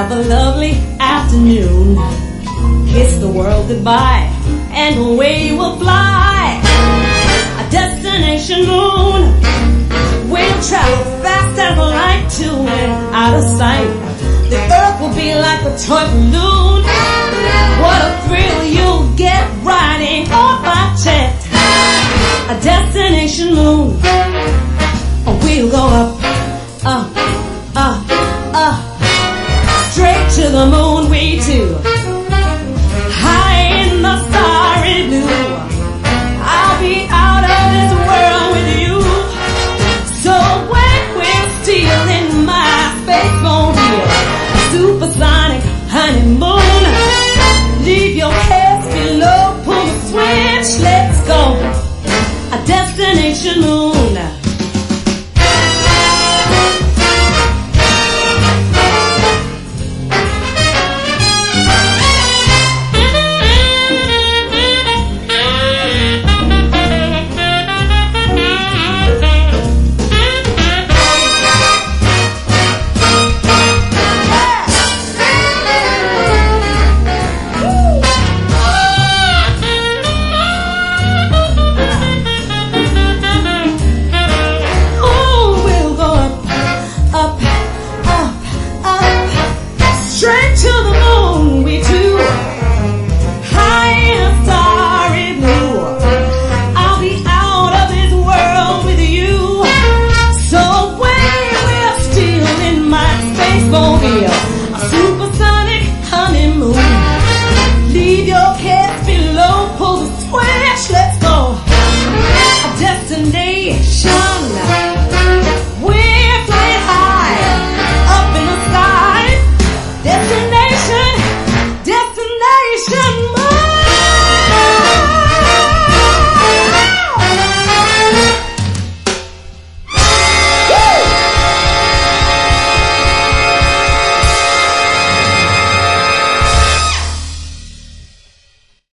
Have a lovely afternoon. Kiss the world goodbye, and away you will fly. A destination moon. We'll travel fast as light to and out of sight. The earth will be like a toy balloon. What a thrill you'll get riding on my chest. A destination moon. We'll go up, straight to the moon we do. High in the starry blue. I'll be out of this world with you. So when we're stealing my space mobile, supersonic honeymoon, leave your cares below, pull the switch, let's go. A destination moon.